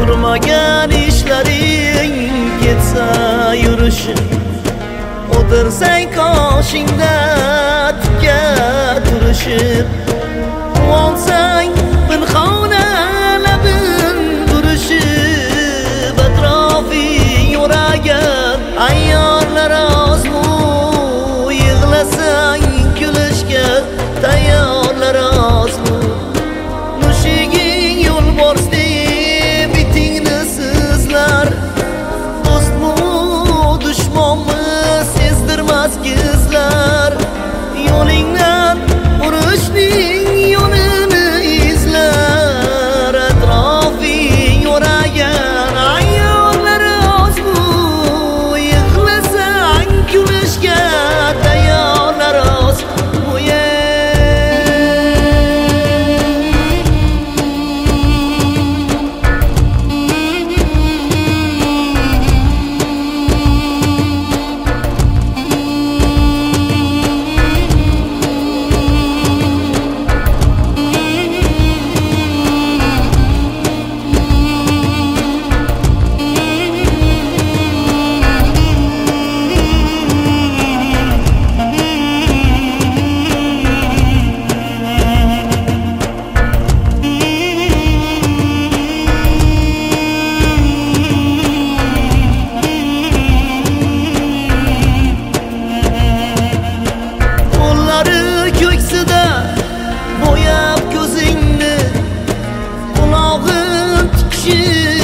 Turmagan ishlaring ketsa yurishing, o'tirsang qoshingda tikka turishib, olsang pinhona labin burishib, atrofing yo'ragan ayyorlar ozmu, yig'lasang kulishga tayyorlar ozmu. Mushiging yo'lborsdi bitingni sizlar, do'stmu dushmonmi sezdirmas gizlar. Yo'lingdan urishning yo'lini izlar, atrofing yo'ragan ayyorlar ozmu, yig'lasang kulishga tayyorlar ozmu. Bo'yab ko'zingni, qulog'in tikishib